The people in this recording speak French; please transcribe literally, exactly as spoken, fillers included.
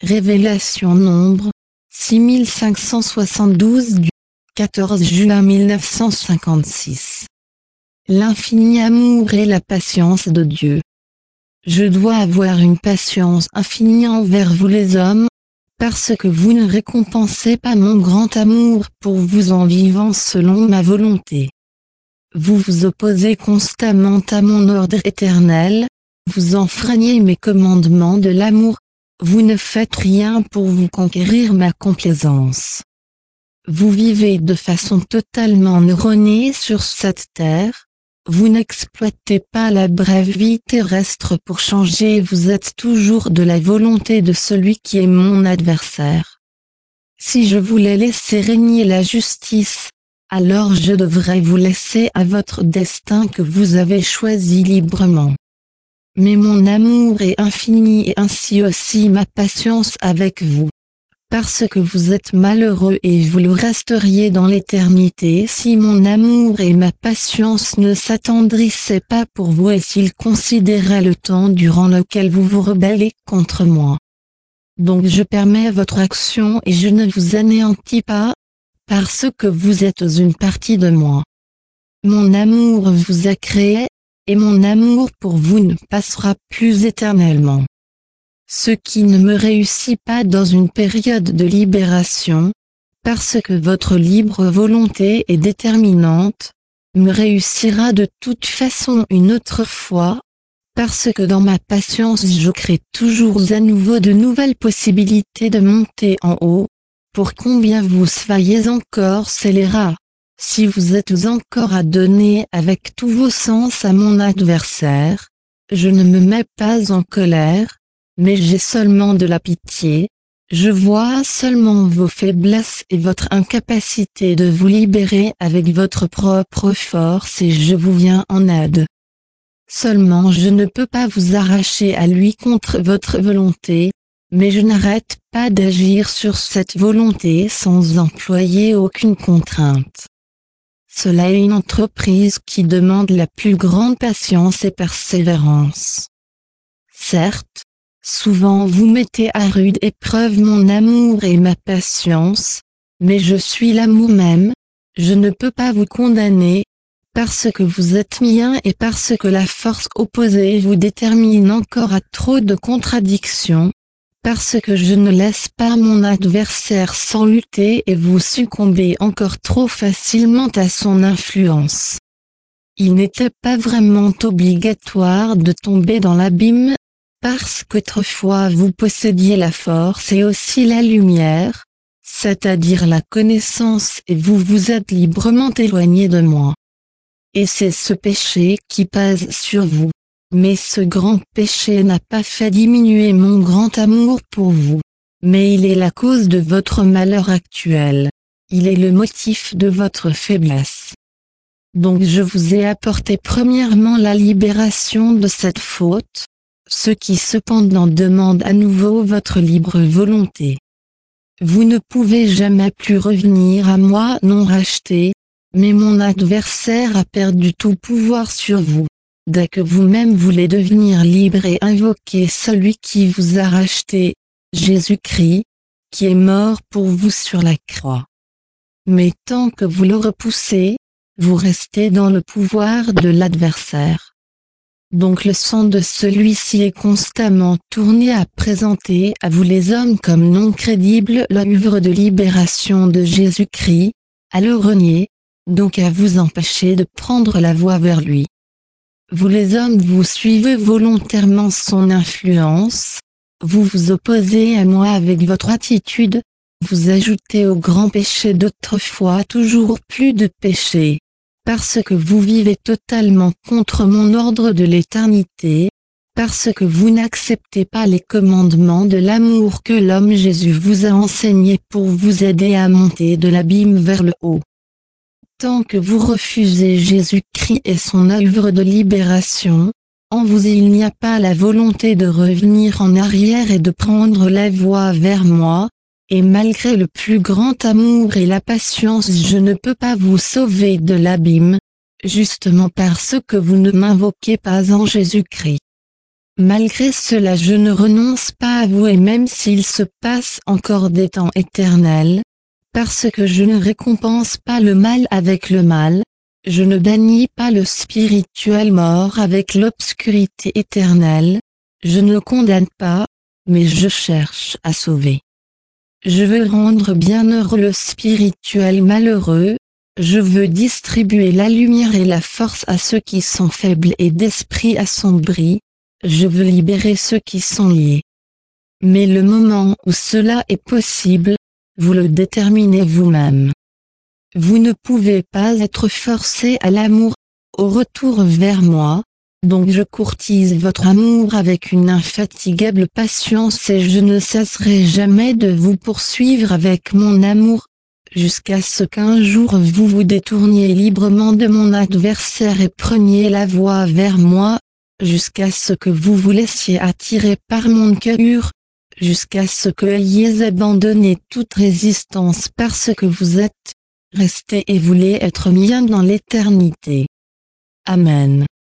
Révélation Nombre, six mille cinq cent soixante-douze du quatorze juin mille neuf cent cinquante-six. L'infini amour et la patience de Dieu. Je dois avoir une patience infinie envers vous les hommes, parce que vous ne récompensez pas mon grand amour pour vous en vivant selon ma volonté. Vous vous opposez constamment à mon ordre éternel, vous enfreignez mes commandements de l'amour, vous ne faites rien pour vous conquérir ma complaisance. Vous vivez de façon totalement erronée sur cette terre, vous n'exploitez pas la brève vie terrestre pour changer, vous êtes toujours de la volonté de celui qui est mon adversaire. Si je voulais laisser régner la justice, alors je devrais vous laisser à votre destin que vous avez choisi librement. Mais mon amour est infini et ainsi aussi ma patience avec vous. Parce que vous êtes malheureux et vous le resteriez dans l'éternité si mon amour et ma patience ne s'attendrissaient pas pour vous et s'ils considéraient le temps durant lequel vous vous rebellez contre moi. Donc je permets votre action et je ne vous anéantis pas, parce que vous êtes une partie de moi. Mon amour vous a créé, et mon amour pour vous ne passera plus éternellement. Ce qui ne me réussit pas dans une période de libération, parce que votre libre volonté est déterminante, me réussira de toute façon une autre fois, parce que dans ma patience je crée toujours à nouveau de nouvelles possibilités de monter en haut, pour combien vous soyez encore scélérats. Si vous êtes encore à donner avec tous vos sens à mon adversaire, je ne me mets pas en colère, mais j'ai seulement de la pitié, je vois seulement vos faiblesses et votre incapacité de vous libérer avec votre propre force et je vous viens en aide. Seulement je ne peux pas vous arracher à lui contre votre volonté, mais je n'arrête pas d'agir sur cette volonté sans employer aucune contrainte. Cela est une entreprise qui demande la plus grande patience et persévérance. Certes, souvent vous mettez à rude épreuve mon amour et ma patience, mais je suis l'amour même, je ne peux pas vous condamner, parce que vous êtes mien et parce que la force opposée vous détermine encore à trop de contradictions, parce que je ne laisse pas mon adversaire sans lutter et vous succombez encore trop facilement à son influence. Il n'était pas vraiment obligatoire de tomber dans l'abîme, parce qu'autrefois vous possédiez la force et aussi la lumière, c'est-à-dire la connaissance et vous vous êtes librement éloigné de moi. Et c'est ce péché qui pèse sur vous. Mais ce grand péché n'a pas fait diminuer mon grand amour pour vous. Mais il est la cause de votre malheur actuel. Il est le motif de votre faiblesse. Donc je vous ai apporté premièrement la libération de cette faute, ce qui cependant demande à nouveau votre libre volonté. Vous ne pouvez jamais plus revenir à moi non racheté, mais mon adversaire a perdu tout pouvoir sur vous. Dès que vous-même voulez devenir libre et invoquer celui qui vous a racheté, Jésus-Christ, qui est mort pour vous sur la croix. Mais tant que vous le repoussez, vous restez dans le pouvoir de l'adversaire. Donc le sang de celui-ci est constamment tourné à présenter à vous les hommes comme non crédible l'œuvre de libération de Jésus-Christ, à le renier, donc à vous empêcher de prendre la voie vers lui. Vous les hommes vous suivez volontairement son influence, vous vous opposez à moi avec votre attitude, vous ajoutez au grand péché d'autrefois toujours plus de péché, parce que vous vivez totalement contre mon ordre de l'éternité, parce que vous n'acceptez pas les commandements de l'amour que l'homme Jésus vous a enseigné pour vous aider à monter de l'abîme vers le haut. Tant que vous refusez Jésus-Christ et son œuvre de libération, en vous il n'y a pas la volonté de revenir en arrière et de prendre la voie vers moi, et malgré le plus grand amour et la patience je ne peux pas vous sauver de l'abîme, justement parce que vous ne m'invoquez pas en Jésus-Christ. Malgré cela je ne renonce pas à vous et même s'il se passe encore des temps éternels, parce que je ne récompense pas le mal avec le mal, je ne bannis pas le spirituel mort avec l'obscurité éternelle, je ne le condamne pas, mais je cherche à sauver. Je veux rendre bienheureux le spirituel malheureux, je veux distribuer la lumière et la force à ceux qui sont faibles et d'esprit assombri, je veux libérer ceux qui sont liés. Mais le moment où cela est possible, vous le déterminez vous-même. Vous ne pouvez pas être forcé à l'amour, au retour vers moi, donc je courtise votre amour avec une infatigable patience et je ne cesserai jamais de vous poursuivre avec mon amour, jusqu'à ce qu'un jour vous vous détourniez librement de mon adversaire et preniez la voie vers moi, jusqu'à ce que vous vous laissiez attirer par mon cœur, jusqu'à ce que ayez abandonné toute résistance parce que vous êtes resté et voulez être mien dans l'éternité. Amen.